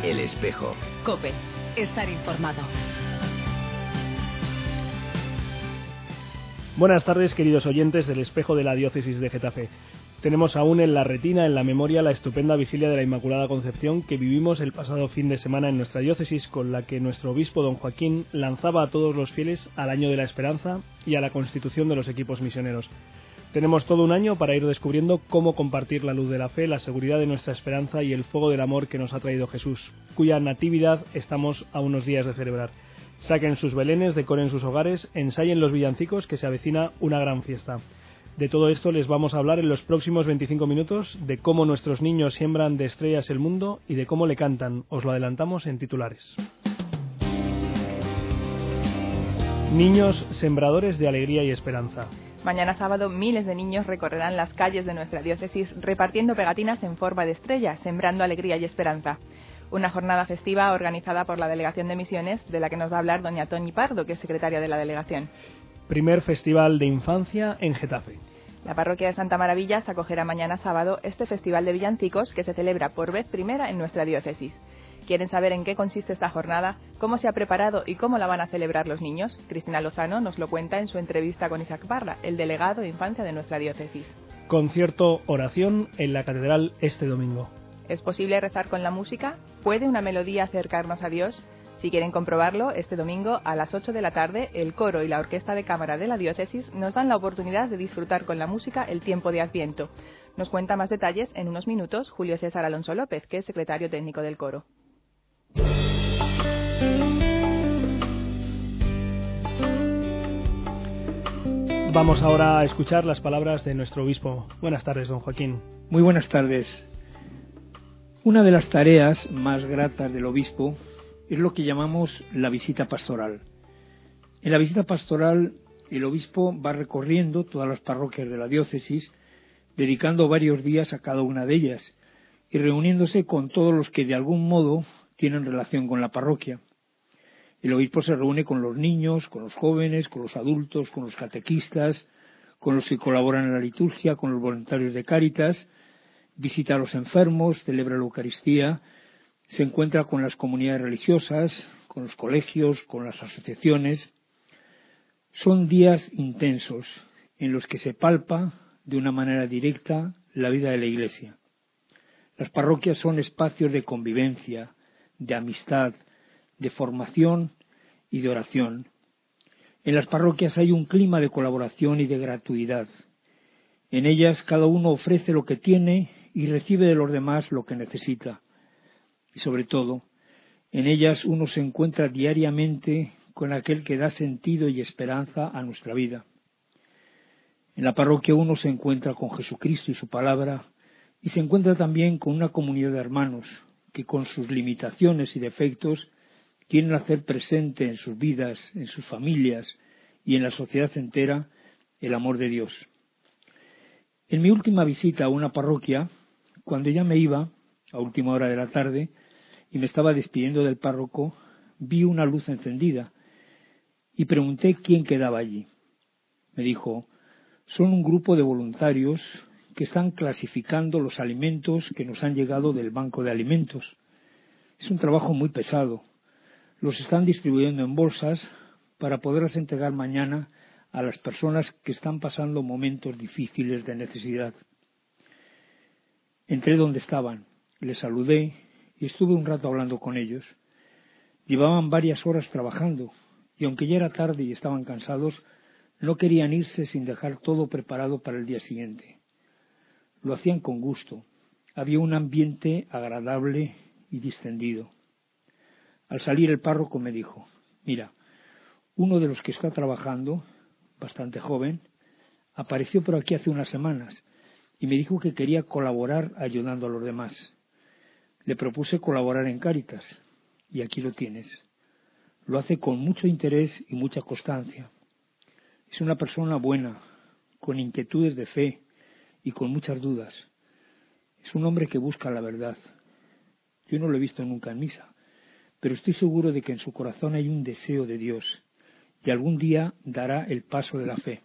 El Espejo. COPE. Estar informado. Buenas tardes, queridos oyentes del Espejo de la Diócesis de Getafe. Tenemos aún en la retina, en la memoria, la estupenda vigilia de la Inmaculada Concepción que vivimos el pasado fin de semana en nuestra diócesis, con la que nuestro obispo don Joaquín lanzaba a todos los fieles al Año de la Esperanza y a la constitución de los equipos misioneros. Tenemos todo un año para ir descubriendo cómo compartir la luz de la fe, la seguridad de nuestra esperanza y el fuego del amor que nos ha traído Jesús, cuya natividad estamos a unos días de celebrar. Saquen sus belenes, decoren sus hogares, ensayen los villancicos, que se avecina una gran fiesta. De todo esto les vamos a hablar en los próximos 25 minutos, de cómo nuestros niños siembran de estrellas el mundo y de cómo le cantan. Os lo adelantamos en titulares. Niños sembradores de alegría y esperanza. Mañana sábado miles de niños recorrerán las calles de nuestra diócesis repartiendo pegatinas en forma de estrella, sembrando alegría y esperanza. Una jornada festiva organizada por la Delegación de Misiones, de la que nos va a hablar doña Toñi Pardo, que es secretaria de la delegación. Primer Festival de Infancia en Getafe. La parroquia de Santa Maravillas acogerá mañana sábado este festival de villancicos que se celebra por vez primera en nuestra diócesis. ¿Quieren saber en qué consiste esta jornada, cómo se ha preparado y cómo la van a celebrar los niños? Cristina Lozano nos lo cuenta en su entrevista con Isaac Parra, el delegado de Infancia de nuestra diócesis. Concierto oración en la Catedral este domingo. ¿Es posible rezar con la música? ¿Puede una melodía acercarnos a Dios? Si quieren comprobarlo, este domingo a las 8 de la tarde, el coro y la orquesta de cámara de la diócesis nos dan la oportunidad de disfrutar con la música el tiempo de Adviento. Nos cuenta más detalles en unos minutos Julio César Alonso López, que es secretario técnico del coro. Vamos ahora a escuchar las palabras de nuestro obispo. Buenas tardes, don Joaquín. Muy buenas tardes. Una de las tareas más gratas del obispo es lo que llamamos la visita pastoral. En la visita pastoral, el obispo va recorriendo todas las parroquias de la diócesis, dedicando varios días a cada una de ellas y reuniéndose con todos los que de algún modo tienen relación con la parroquia. El obispo se reúne con los niños, con los jóvenes, con los adultos, con los catequistas, con los que colaboran en la liturgia, con los voluntarios de Cáritas, visita a los enfermos, celebra la Eucaristía, se encuentra con las comunidades religiosas, con los colegios, con las asociaciones. Son días intensos en los que se palpa de una manera directa la vida de la Iglesia. Las parroquias son espacios de convivencia, de amistad, de formación y de oración. En las parroquias hay un clima de colaboración y de gratuidad. En ellas cada uno ofrece lo que tiene y recibe de los demás lo que necesita. Y sobre todo, en ellas uno se encuentra diariamente con aquel que da sentido y esperanza a nuestra vida. En la parroquia uno se encuentra con Jesucristo y su palabra, y se encuentra también con una comunidad de hermanos que con sus limitaciones y defectos quieren hacer presente en sus vidas, en sus familias y en la sociedad entera el amor de Dios. En mi última visita a una parroquia, cuando ya me iba, a última hora de la tarde, y me estaba despidiendo del párroco, vi una luz encendida y pregunté quién quedaba allí. Me dijo, son un grupo de voluntarios que están clasificando los alimentos que nos han llegado del banco de alimentos. Es un trabajo muy pesado. Los están distribuyendo en bolsas para poderlas entregar mañana a las personas que están pasando momentos difíciles de necesidad. Entré donde estaban, les saludé y estuve un rato hablando con ellos. Llevaban varias horas trabajando y aunque ya era tarde y estaban cansados, no querían irse sin dejar todo preparado para el día siguiente. Lo hacían con gusto. Había un ambiente agradable y distendido. Al salir el párroco me dijo, mira, uno de los que está trabajando, bastante joven, apareció por aquí hace unas semanas y me dijo que quería colaborar ayudando a los demás. Le propuse colaborar en Cáritas y aquí lo tienes. Lo hace con mucho interés y mucha constancia. Es una persona buena, con inquietudes de fe y con muchas dudas. Es un hombre que busca la verdad. Yo no lo he visto nunca en misa, pero estoy seguro de que en su corazón hay un deseo de Dios y algún día dará el paso de la fe.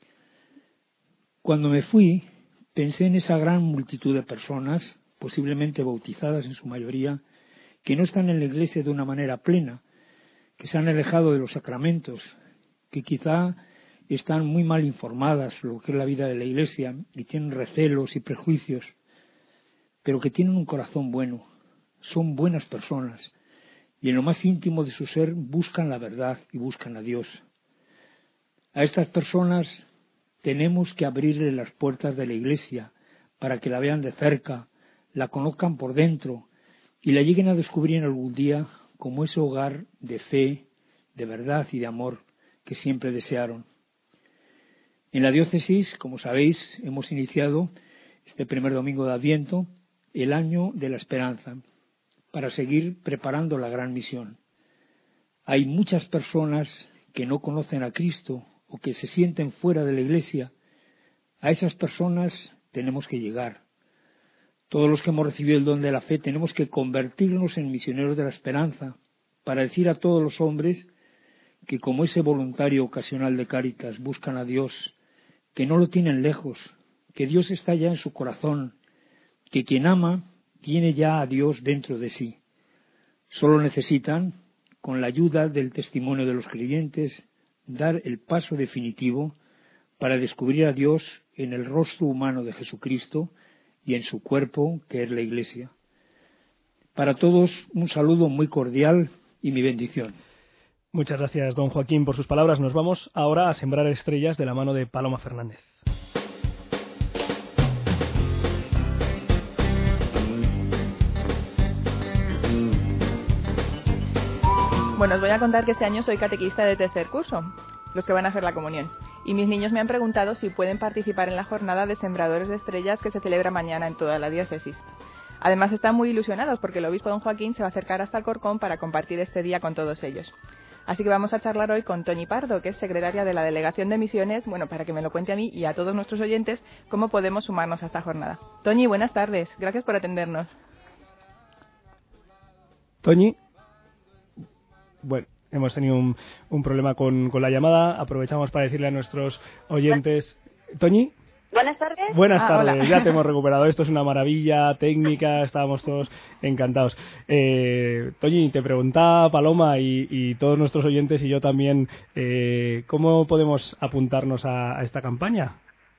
Cuando me fui, pensé en esa gran multitud de personas, posiblemente bautizadas en su mayoría, que no están en la Iglesia de una manera plena, que se han alejado de los sacramentos, que quizá están muy mal informadas de lo que es la vida de la Iglesia y tienen recelos y prejuicios, pero que tienen un corazón bueno, son buenas personas y en lo más íntimo de su ser buscan la verdad y buscan a Dios. A estas personas tenemos que abrirle las puertas de la Iglesia para que la vean de cerca, la conozcan por dentro y la lleguen a descubrir en algún día como ese hogar de fe, de verdad y de amor que siempre desearon. En la diócesis, como sabéis, hemos iniciado este primer domingo de Adviento el año de la esperanza para seguir preparando la gran misión. Hay muchas personas que no conocen a Cristo o que se sienten fuera de la Iglesia. A esas personas tenemos que llegar. Todos los que hemos recibido el don de la fe tenemos que convertirnos en misioneros de la esperanza para decir a todos los hombres que como ese voluntario ocasional de Cáritas buscan a Dios, que no lo tienen lejos, que Dios está ya en su corazón, que quien ama tiene ya a Dios dentro de sí. Solo necesitan, con la ayuda del testimonio de los creyentes, dar el paso definitivo para descubrir a Dios en el rostro humano de Jesucristo y en su cuerpo, que es la Iglesia. Para todos, un saludo muy cordial y mi bendición. Muchas gracias, don Joaquín, por sus palabras. Nos vamos ahora a sembrar estrellas de la mano de Paloma Fernández. Bueno, os voy a contar que este año soy catequista de tercer curso, los que van a hacer la comunión. Y mis niños me han preguntado si pueden participar en la jornada de Sembradores de Estrellas que se celebra mañana en toda la diócesis. Además están muy ilusionados porque el obispo don Joaquín se va a acercar hasta Alcorcón para compartir este día con todos ellos. Así que vamos a charlar hoy con Toñi Pardo, que es secretaria de la Delegación de Misiones, bueno, para que me lo cuente a mí y a todos nuestros oyentes cómo podemos sumarnos a esta jornada. Toñi, buenas tardes. Gracias por atendernos. Toñi. Bueno, hemos tenido un problema con la llamada. Aprovechamos para decirle a nuestros oyentes... ¿Toñi? Buenas tardes. Buenas tardes, hola. ya te hemos recuperado. Esto es una maravilla técnica, estábamos todos encantados. Toñi, te preguntaba Paloma y todos nuestros oyentes y yo también, ¿cómo podemos apuntarnos a esta campaña?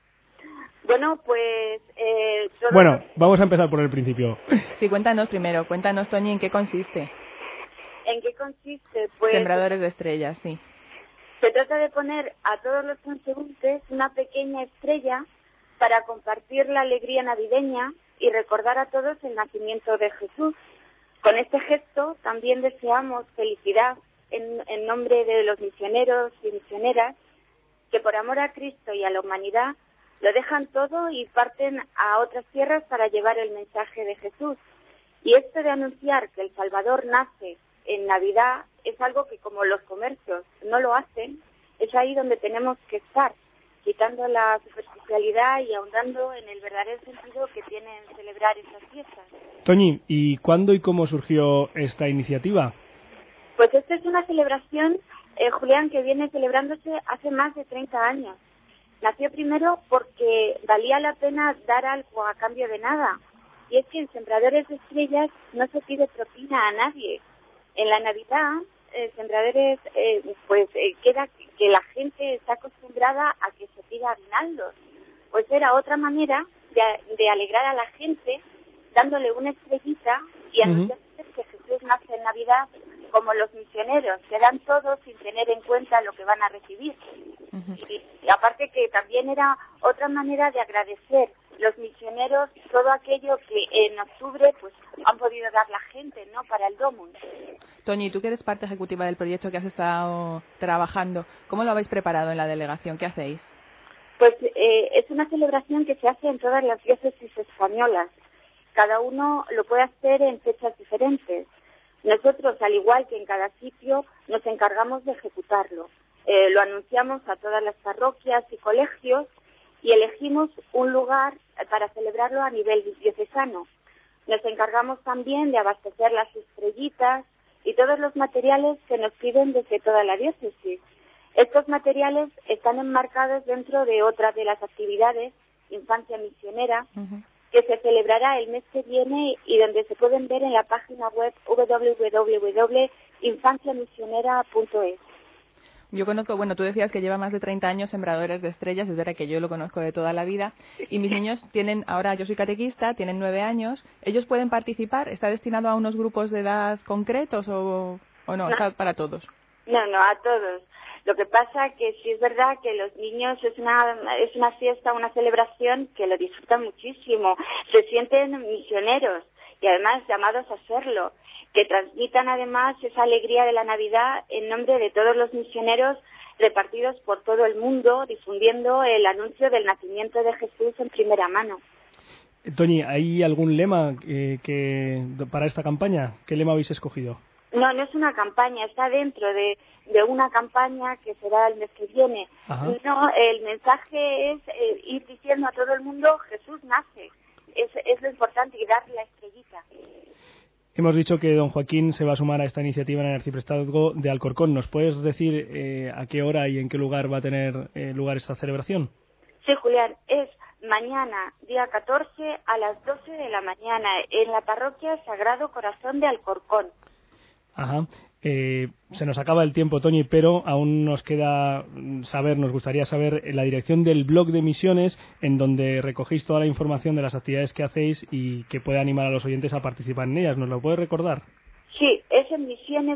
Bueno, pues... Bueno, vamos a empezar por el principio. Sí, cuéntanos primero, Toñi, ¿en qué consiste? ¿En qué consiste? Pues Sembradores de Estrellas, sí. se trata de poner a todos los transeúntes una pequeña estrella para compartir la alegría navideña y recordar a todos el nacimiento de Jesús. Con este gesto también deseamos felicidad en nombre de los misioneros y misioneras que por amor a Cristo y a la humanidad lo dejan todo y parten a otras tierras para llevar el mensaje de Jesús. Y esto de anunciar que el Salvador nace en Navidad es algo que, como los comercios no lo hacen, es ahí donde tenemos que estar, quitando la superficialidad y ahondando en el verdadero sentido que tienen celebrar esas fiestas. Toñi, ¿y cuándo y cómo surgió esta iniciativa? Pues esta es una celebración, Julián, que viene celebrándose hace más de 30 años. Nació primero porque valía la pena dar algo a cambio de nada. Y es que en Sembradores de Estrellas no se pide propina a nadie. En la Navidad, Sembradores, queda que la gente está acostumbrada a que se pida aguinaldos. Pues era otra manera de alegrar a la gente dándole una estrellita y anunciar que Jesús nace en Navidad, como los misioneros, que dan todo sin tener en cuenta lo que van a recibir. Y aparte que también era otra manera de agradecer los misioneros todo aquello que en octubre pues han podido dar la gente, ¿no?, para el Domus. Toñi, tú que eres parte ejecutiva del proyecto que has estado trabajando, ¿cómo lo habéis preparado en la delegación? ¿Qué hacéis? Pues es una celebración que se hace en todas las diócesis españolas. Cada uno lo puede hacer en fechas diferentes. Nosotros, al igual que en cada sitio, nos encargamos de ejecutarlo. Lo anunciamos a todas las parroquias y colegios y elegimos un lugar para celebrarlo a nivel diocesano. Nos encargamos también de abastecer las estrellitas y todos los materiales que nos piden desde toda la diócesis. Estos materiales están enmarcados dentro de otra de las actividades, Infancia Misionera, que se celebrará el mes que viene y donde se pueden ver en la página web www.infanciamisionera.es. Yo conozco, bueno, tú decías que lleva más de 30 años Sembradores de Estrellas, es verdad que yo lo conozco de toda la vida, y mis niños tienen, ahora yo soy catequista, tienen 9 años, ¿ellos pueden participar? ¿Está destinado a unos grupos de edad concretos o no? ¿Está para todos? No, a todos. Lo que pasa que sí es verdad que los niños es una fiesta, una celebración que lo disfrutan muchísimo, se sienten misioneros y además llamados a serlo, que transmitan además esa alegría de la Navidad en nombre de todos los misioneros repartidos por todo el mundo, difundiendo el anuncio del nacimiento de Jesús en primera mano. Toñi, ¿hay algún lema para esta campaña? ¿Qué lema habéis escogido? No es una campaña, está dentro de una campaña que será el mes que viene. Ajá. No, el mensaje es ir diciendo a todo el mundo, Jesús nace. Es lo importante, y dar la estrellita. Hemos dicho que don Joaquín se va a sumar a esta iniciativa en el Arciprestazgo de Alcorcón. ¿Nos puedes decir a qué hora y en qué lugar va a tener lugar esta celebración? Sí, Julián, es mañana, día 14, a las 12 de la mañana, en la parroquia Sagrado Corazón de Alcorcón. Ajá. Se nos acaba el tiempo, Toñi, pero aún nos queda nos gustaría saber la dirección del blog de misiones en donde recogéis toda la información de las actividades que hacéis y que puede animar a los oyentes a participar en ellas. ¿Nos lo puedes recordar? Sí, es en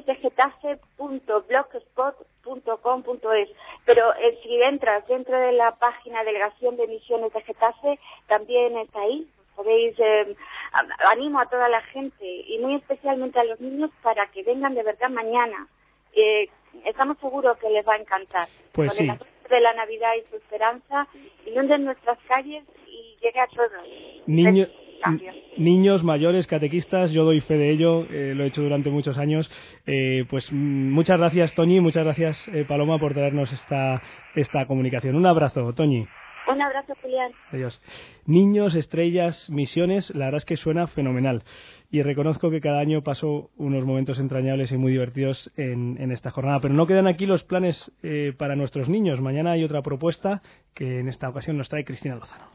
misionesdegetafe.blogspot.com.es, pero si entras dentro de la página Delegación de Misiones de Getafe, también está ahí. Podéis, animo a toda la gente y muy especialmente a los niños para que vengan de verdad mañana. Estamos seguros que les va a encantar. Pues con sí. el anuncio de la Navidad y su esperanza, inunden nuestras calles y llegue a todos. Niños, mayores, catequistas, yo doy fe de ello, lo he hecho durante muchos años. Pues muchas gracias, Toñi, muchas gracias, Paloma, por traernos esta comunicación. Un abrazo, Toñi. Un abrazo, Julián. Adiós. Niños, estrellas, misiones, la verdad es que suena fenomenal. Y reconozco que cada año paso unos momentos entrañables y muy divertidos en esta jornada. Pero no quedan aquí los planes para nuestros niños. Mañana hay otra propuesta que en esta ocasión nos trae Cristina Lozano.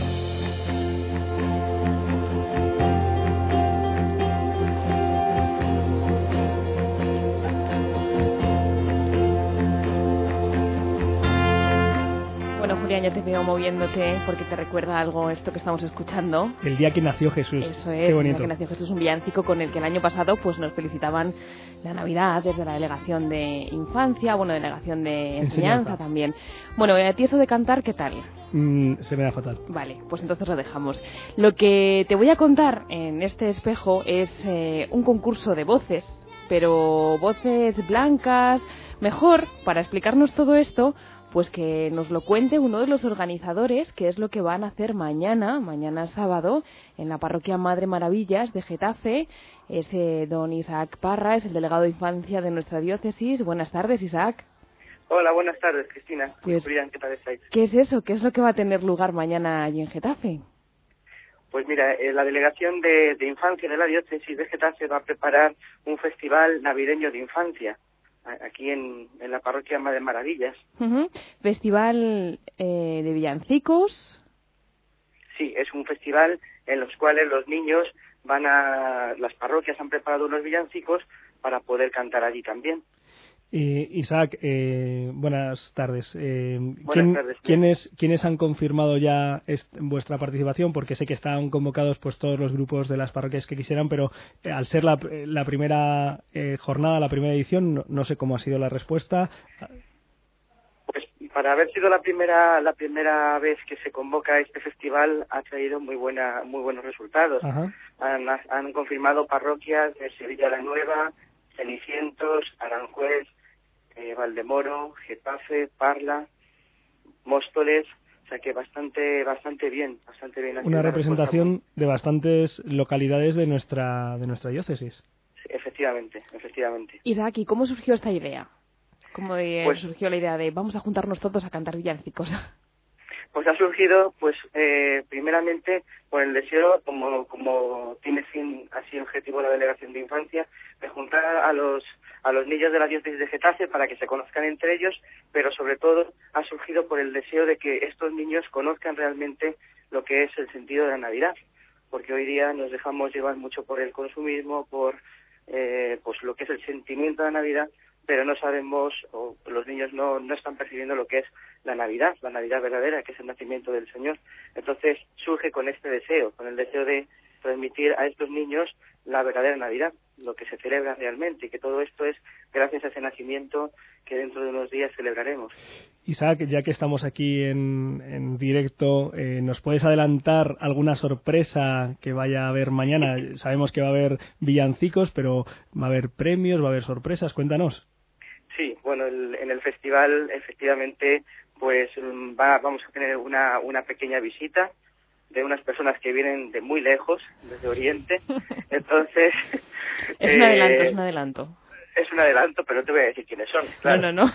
Julián, ya te veo moviéndote porque te recuerda algo esto que estamos escuchando. El día que nació Jesús. Eso es, qué bonito. El día que nació Jesús, un villancico con el que el año pasado pues nos felicitaban la Navidad desde la Delegación de Infancia, Delegación de Enseñanza también. Bueno, a ti eso de cantar, ¿qué tal? Se me da fatal. Vale, pues entonces lo dejamos. Lo que te voy a contar en este espejo es un concurso de voces, pero voces blancas. Mejor, para explicarnos todo esto, pues que nos lo cuente uno de los organizadores, que es lo que van a hacer mañana sábado, en la parroquia Madre Maravillas de Getafe. Es don Isaac Parra, es el delegado de infancia de nuestra diócesis. Buenas tardes, Isaac. Hola, buenas tardes, Cristina. Pues, ¿qué tal estáis? ¿Qué es eso? ¿Qué es lo que va a tener lugar mañana allí en Getafe? Pues mira, la Delegación de Infancia de la Diócesis de Getafe va a preparar un festival navideño de infancia aquí en la parroquia Madre Maravillas. Festival de villancicos. Sí, es un festival en los cuales los niños las parroquias han preparado unos villancicos para poder cantar allí también. Isaac, buenas tardes. Buenas tardes. ¿Quiénes han confirmado ya vuestra participación? Porque sé que están convocados pues todos los grupos de las parroquias que quisieran, pero al ser la primera jornada, la primera edición, no sé cómo ha sido la respuesta. Pues para haber sido la primera vez que se convoca este festival ha traído muy buenos resultados. Ajá. Han confirmado parroquias de Sevilla la Nueva, Cenicientos, Aranjuez, Valdemoro, Getafe, Parla, Móstoles, o sea que bastante bien. Una representación de bastantes localidades de nuestra diócesis. Sí, efectivamente. Isaac, ¿y cómo surgió esta idea? ¿Cómo surgió la idea de vamos a juntarnos todos a cantar villancicos? Pues ha surgido, primeramente por el deseo, como tiene fin así objetivo la Delegación de Infancia, de juntar a los a los niños de la diócesis de Getafe para que se conozcan entre ellos, pero sobre todo ha surgido por el deseo de que estos niños conozcan realmente lo que es el sentido de la Navidad, porque hoy día nos dejamos llevar mucho por el consumismo, por pues lo que es el sentimiento de la Navidad, pero no sabemos, o los niños no están percibiendo lo que es la Navidad verdadera, que es el nacimiento del Señor. Entonces surge con este deseo, con el deseo de transmitir a estos niños la verdadera Navidad, lo que se celebra realmente, y que todo esto es gracias a ese nacimiento que dentro de unos días celebraremos. Isaac, ya que estamos aquí en directo, ¿nos puedes adelantar alguna sorpresa que vaya a haber mañana? Sabemos que va a haber villancicos, pero ¿va a haber premios, va a haber sorpresas? Cuéntanos. Sí, bueno, en el festival efectivamente pues vamos a tener una pequeña visita de unas personas que vienen de muy lejos, desde Oriente. Entonces es un adelanto. Es un adelanto, pero no te voy a decir quiénes son. Claro. No.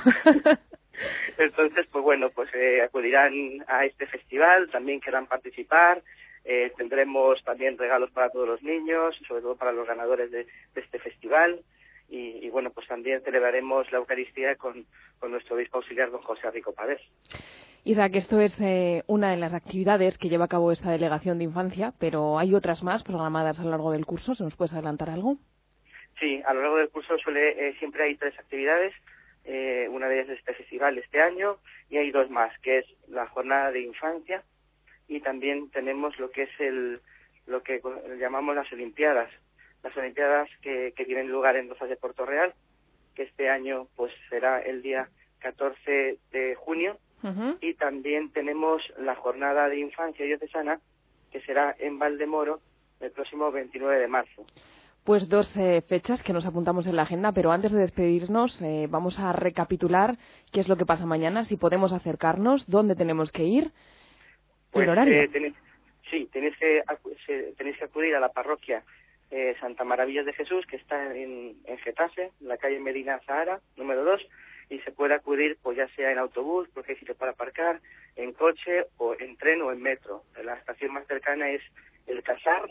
Entonces, pues bueno, pues acudirán a este festival, también querrán participar. Tendremos también regalos para todos los niños, sobre todo para los ganadores de este festival. Y bueno, pues también celebraremos la Eucaristía con nuestro obispo auxiliar, don José Rico Pavés. Isaac, esto es una de las actividades que lleva a cabo esta delegación de infancia, pero hay otras más programadas a lo largo del curso. ¿Se nos puedes adelantar algo? Sí, a lo largo del curso siempre hay 3 actividades. Una de ellas es este festival este año, y hay 2 más, que es la jornada de infancia, y también tenemos lo que es lo que llamamos las Olimpiadas. Las Olimpiadas que tienen lugar en Rozas de Puerto Real, que este año pues será el día 14 de junio, y también tenemos la jornada de infancia diocesana, que será en Valdemoro el próximo 29 de marzo. Pues 2 fechas que nos apuntamos en la agenda, pero antes de despedirnos vamos a recapitular qué es lo que pasa mañana, si podemos acercarnos, dónde tenemos que ir, pues, el horario. Tenéis que acudir a la parroquia Santa Maravillas de Jesús, que está en Getafe, en la calle Medina Zahara, número 2, y se puede acudir pues ya sea en autobús, porque hay sitio para aparcar, en coche, o en tren o en metro. La estación más cercana es el Casar,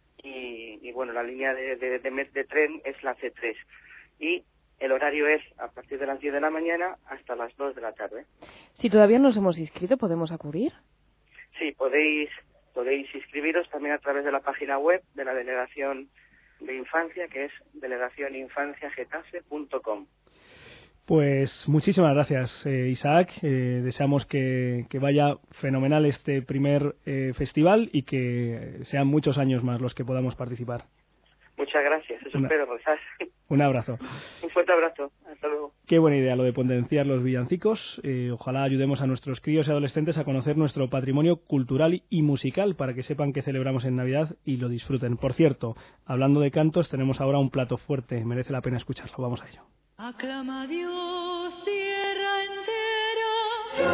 y bueno, la línea de tren es la C3. Y el horario es a partir de las 10 de la mañana hasta las 2 de la tarde. Si todavía no nos hemos inscrito, ¿podemos acudir? Sí, podéis inscribiros también a través de la página web de la Delegación de Infancia, que es delegacioninfanciagetafe.com. Pues muchísimas gracias, Isaac. Deseamos que vaya fenomenal este primer festival y que sean muchos años más los que podamos participar. Muchas gracias, eso espero, Rosas. Un abrazo. Un fuerte abrazo, hasta luego. Qué buena idea lo de potenciar los villancicos. Ojalá ayudemos a nuestros críos y adolescentes a conocer nuestro patrimonio cultural y musical para que sepan que celebramos en Navidad y lo disfruten. Por cierto, hablando de cantos, tenemos ahora un plato fuerte, merece la pena escucharlo, vamos a ello. Aclama a Dios, tierra entera.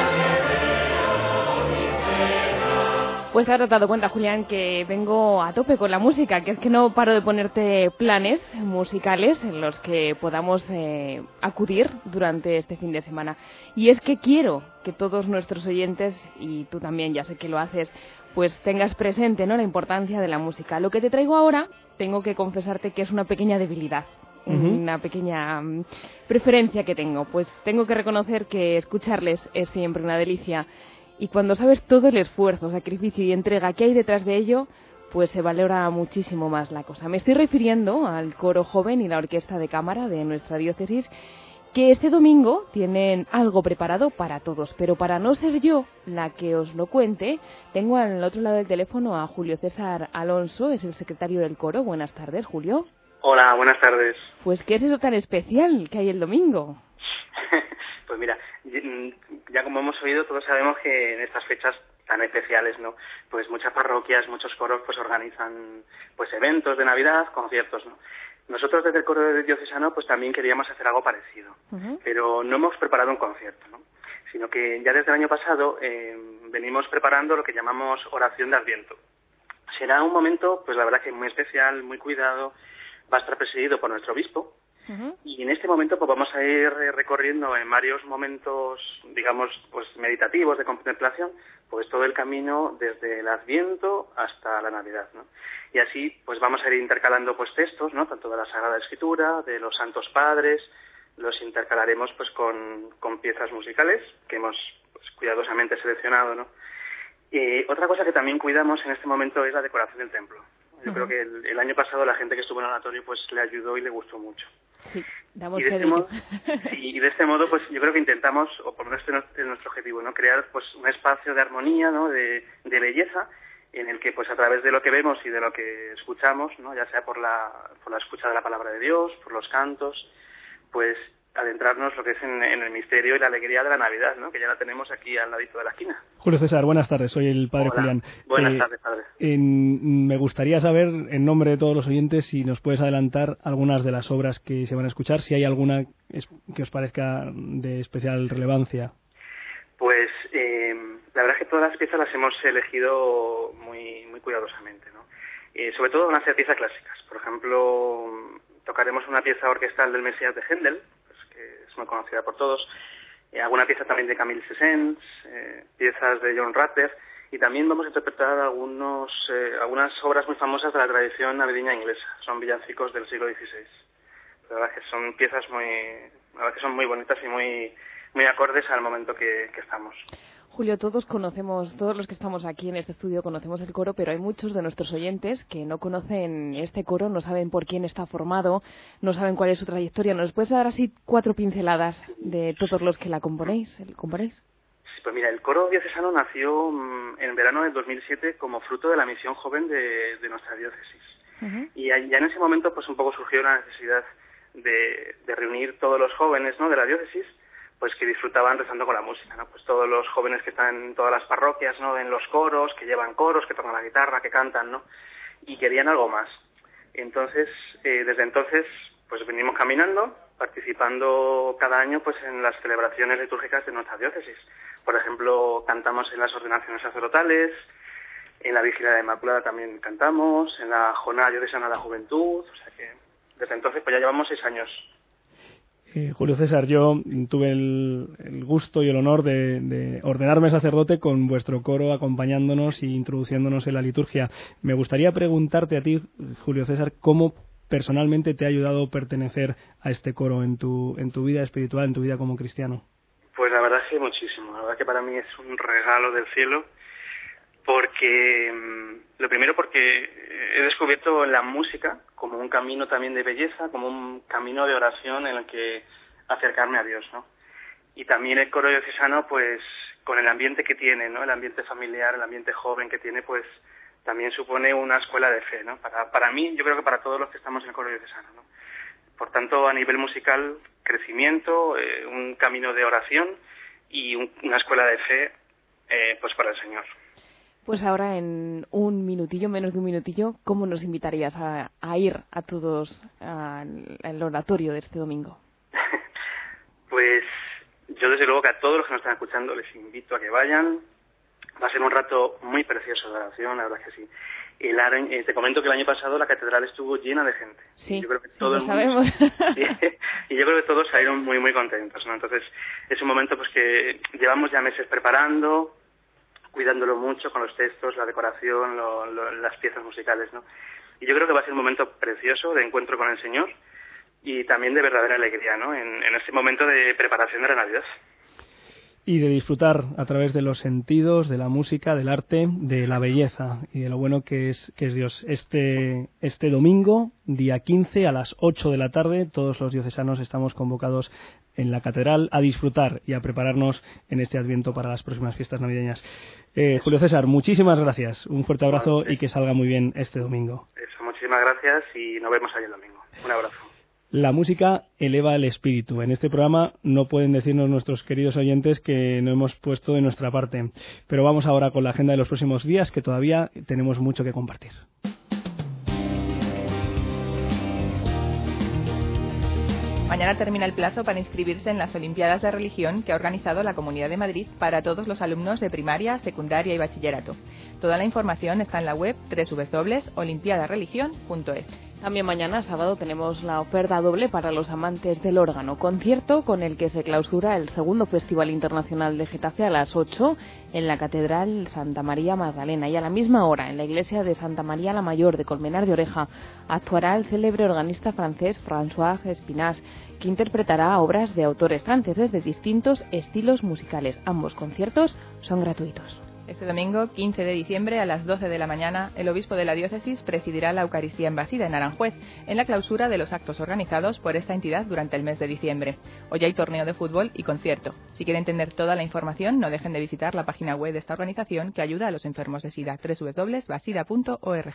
Pues te has dado cuenta, Julián, que vengo a tope con la música, que es que no paro de ponerte planes musicales en los que podamos acudir durante este fin de semana. Y es que quiero que todos nuestros oyentes, y tú también, ya sé que lo haces, pues tengas presente, ¿no?, la importancia de la música. Lo que te traigo ahora, tengo que confesarte que es una pequeña debilidad. Una pequeña preferencia que tengo, pues tengo que reconocer que escucharles es siempre una delicia, y cuando sabes todo el esfuerzo, sacrificio y entrega que hay detrás de ello, pues se valora muchísimo más la cosa. Me estoy refiriendo al coro joven y la orquesta de cámara de nuestra diócesis, que este domingo tienen algo preparado para todos, pero para no ser yo la que os lo cuente, tengo al otro lado del teléfono a Julio César Alonso, es el secretario del coro. Buenas tardes, Julio. Hola, buenas tardes. Pues, ¿qué es eso tan especial que hay el domingo? Pues mira, ya como hemos oído, todos sabemos que en estas fechas tan especiales, ¿no?, pues muchas parroquias, muchos coros, pues organizan pues eventos de Navidad, conciertos, ¿no? Nosotros desde el coro diocesano pues también queríamos hacer algo parecido, pero no hemos preparado un concierto, ¿no?, sino que ya desde el año pasado venimos preparando lo que llamamos oración de Adviento. Será un momento, pues la verdad que muy especial, muy cuidado. Va a estar presidido por nuestro obispo, Y en este momento pues vamos a ir recorriendo en varios momentos, digamos, pues meditativos de contemplación, pues todo el camino desde el Adviento hasta la Navidad, ¿no? Y así pues vamos a ir intercalando pues textos, ¿no? Tanto de la Sagrada Escritura, de los Santos Padres, los intercalaremos pues con piezas musicales que hemos pues cuidadosamente seleccionado, ¿no? Otra cosa que también cuidamos en este momento es la decoración del templo. Yo creo que el año pasado la gente que estuvo en el oratorio pues le ayudó y le gustó mucho. Sí, damos y de este modo pues yo creo que intentamos, o por lo menos este es nuestro objetivo, ¿no? Crear pues un espacio de armonía, ¿no? de belleza, en el que pues a través de lo que vemos y de lo que escuchamos, ¿no? Ya sea por la escucha de la palabra de Dios, por los cantos, pues adentrarnos lo que es en el misterio y la alegría de la Navidad, ¿no? Que ya la tenemos aquí al ladito de la esquina. Julio César, buenas tardes, soy el padre Hola. Julián. Buenas tardes, padre. Me gustaría saber, en nombre de todos los oyentes, si nos puedes adelantar algunas de las obras que se van a escuchar, si hay alguna que os parezca de especial relevancia. Pues la verdad es que todas las piezas las hemos elegido muy, muy cuidadosamente, ¿no? Sobre todo van a ser piezas clásicas. Por ejemplo, tocaremos una pieza orquestal del Mesías de Händel, es muy conocida por todos, alguna pieza también de Camille Saint-Saëns, piezas de John Rutter, y también vamos a interpretar algunas obras muy famosas de la tradición navideña inglesa. Son villancicos del siglo XVI. La verdad es que son piezas muy bonitas y muy acordes al momento que estamos. Julio, todos los que estamos aquí en este estudio conocemos el coro, pero hay muchos de nuestros oyentes que no conocen este coro, no saben por quién está formado, no saben cuál es su trayectoria. ¿Nos puedes dar así 4 pinceladas de todos los que la componéis? Pues mira, el coro diocesano nació en verano del 2007 como fruto de la misión joven de nuestra diócesis. Y ya en ese momento pues un poco surgió la necesidad de reunir todos los jóvenes, ¿no? de la diócesis, pues que disfrutaban rezando con la música, ¿no? Pues todos los jóvenes que están en todas las parroquias, ¿no? En los coros, que llevan coros, que tocan la guitarra, que cantan, ¿no? Y querían algo más. Entonces, desde entonces, pues venimos caminando, participando cada año, pues en las celebraciones litúrgicas de nuestra diócesis. Por ejemplo, cantamos en las ordenaciones sacerdotales, en la Vigilia de la Inmaculada también cantamos, en la Jornada Diocesana de la Juventud, o sea que desde entonces pues ya llevamos 6 años. Julio César, yo tuve el gusto y el honor de ordenarme sacerdote con vuestro coro acompañándonos e introduciéndonos en la liturgia. Me gustaría preguntarte a ti, Julio César, ¿cómo personalmente te ha ayudado pertenecer a este coro en tu vida espiritual, en tu vida como cristiano? Pues la verdad es que muchísimo. La verdad que para mí es un regalo del cielo, porque lo primero porque he descubierto la música como un camino también de belleza, como un camino de oración en el que acercarme a Dios, ¿no? Y también el coro diocesano, pues con el ambiente que tiene, ¿no? El ambiente familiar, el ambiente joven que tiene, pues también supone una escuela de fe, ¿no? Para mí, yo creo que para todos los que estamos en el coro diocesano, ¿no? Por tanto, a nivel musical, crecimiento, un camino de oración y una escuela de fe, pues para el Señor. Pues ahora en un minutillo, menos de un minutillo, ¿cómo nos invitarías a ir a todos al oratorio de este domingo? Pues yo desde luego que a todos los que nos están escuchando les invito a que vayan. Va a ser un rato muy precioso de oración, la verdad que sí. Te comento que el año pasado la catedral estuvo llena de gente. Sí, yo creo que lo sabemos. Y yo creo que todos salieron muy, muy contentos, ¿no? Entonces es un momento pues que llevamos ya meses preparando, cuidándolo mucho con los textos, la decoración, las piezas musicales, ¿no? Y yo creo que va a ser un momento precioso de encuentro con el Señor y también de verdadera alegría, ¿no? En este momento de preparación de la Navidad. Y de disfrutar a través de los sentidos, de la música, del arte, de la belleza y de lo bueno que es Dios. Este domingo, día 15, a las 8 de la tarde, todos los diocesanos estamos convocados en la catedral a disfrutar y a prepararnos en este Adviento para las próximas fiestas navideñas. Julio César, muchísimas gracias. Un fuerte abrazo y que salga muy bien este domingo. Eso, muchísimas gracias y nos vemos ahí el domingo. Un abrazo. La música eleva el espíritu. En este programa no pueden decirnos nuestros queridos oyentes que no hemos puesto de nuestra parte. Pero vamos ahora con la agenda de los próximos días, que todavía tenemos mucho que compartir. Mañana termina el plazo para inscribirse en las Olimpiadas de Religión que ha organizado la Comunidad de Madrid para todos los alumnos de primaria, secundaria y bachillerato. Toda la información está en la web www.olimpiadareligion.es. También mañana, sábado, tenemos la oferta doble para los amantes del órgano. Concierto con el que se clausura el segundo Festival Internacional de Getafe a las 8 en la Catedral Santa María Magdalena. Y a la misma hora, en la iglesia de Santa María la Mayor de Colmenar de Oreja, actuará el célebre organista francés François Espinasse, que interpretará obras de autores franceses de distintos estilos musicales. Ambos conciertos son gratuitos. Este domingo, 15 de diciembre, a las 12 de la mañana, el obispo de la diócesis presidirá la Eucaristía en Basida, en Aranjuez, en la clausura de los actos organizados por esta entidad durante el mes de diciembre. Hoy hay torneo de fútbol y concierto. Si quieren tener toda la información, no dejen de visitar la página web de esta organización que ayuda a los enfermos de SIDA, www.basida.org.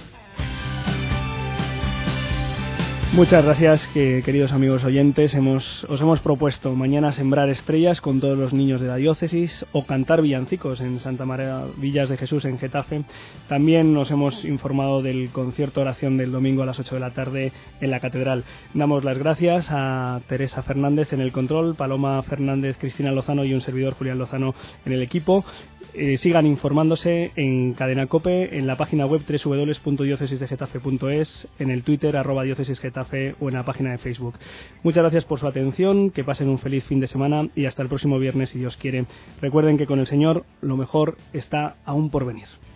Muchas gracias, queridos amigos oyentes. Os hemos propuesto mañana sembrar estrellas con todos los niños de la diócesis o cantar villancicos en Santa María Villas de Jesús en Getafe. También nos hemos informado del concierto oración del domingo a las 8 de la tarde en la Catedral. Damos las gracias a Teresa Fernández en el control, Paloma Fernández, Cristina Lozano y un servidor, Julián Lozano, en el equipo. Sigan informándose en Cadena COPE, en la página web www.diocesisdegetafe.es, en el Twitter @diocesisgetafe o en la página de Facebook. Muchas gracias por su atención, que pasen un feliz fin de semana y hasta el próximo viernes si Dios quiere. Recuerden que con el Señor lo mejor está aún por venir.